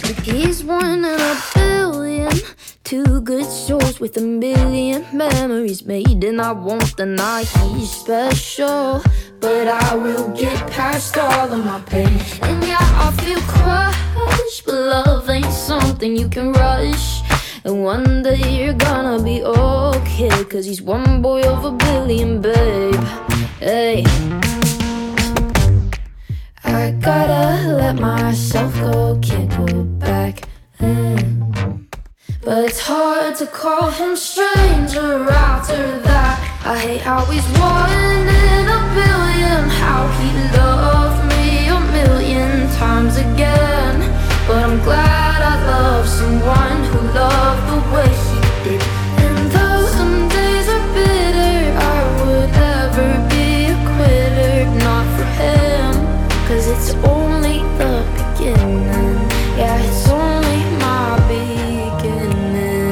He's one in a billion, two good souls with a million memories made, and I won't deny he's special, but I will get past all of my pain. And yeah, I feel crushed, but love ain't something you can rush. And one day you're gonna be okay, 'cause he's one boy of a billion, babe. Hey, I gotta let myself go, can't go back. But it's hard to call him stranger after that. I hate how he's one in a billion, how he loved me a million times again. But I'm glad I love someone who loved the way he did. And though some days are bitter, I would never be a quitter, not for him. 'Cause it's only the beginning, yeah, it's only my beginning.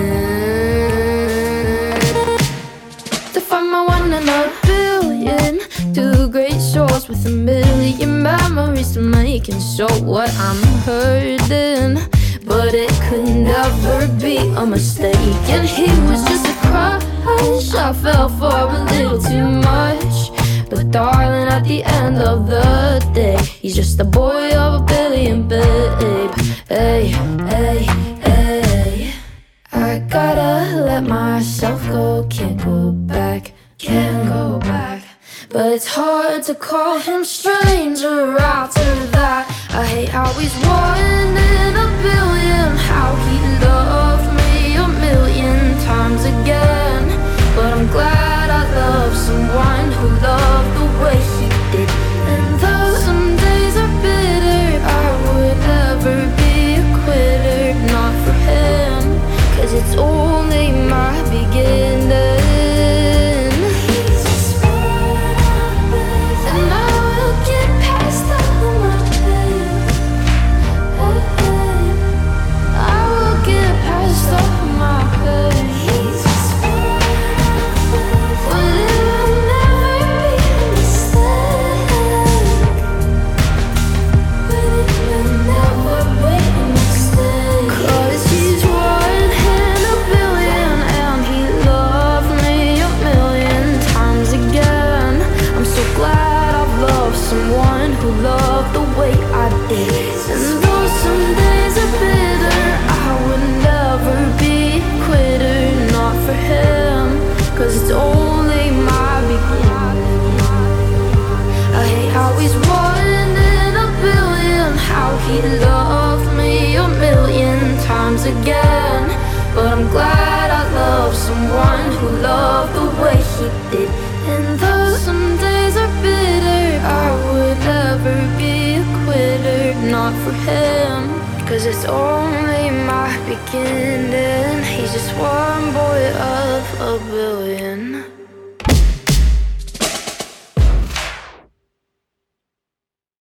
To find my one in a billion, two great souls with a million memories to make. And so what, I'm hurting, but it could never be a mistake. And he was just a crush, I fell for a little too much. But darling, at the end of the day, he's just a boy of a billion, babe. Hey, hey, hey, I gotta let myself go, can't go back, can't go back. But it's hard to call him stranger after that. I hate how he's one in a billion, how he loved me a million times again. But I'm glad I love someone who loved the way he did. And though some days are bitter, I would never be a quitter, not for him. 'Cause it's only my beginning. He loved me a million times again. But I'm glad I love someone who loved the way he did. And though some days are bitter, I would never be a quitter, not for him. 'Cause it's only my beginning. He's just one boy of a billion.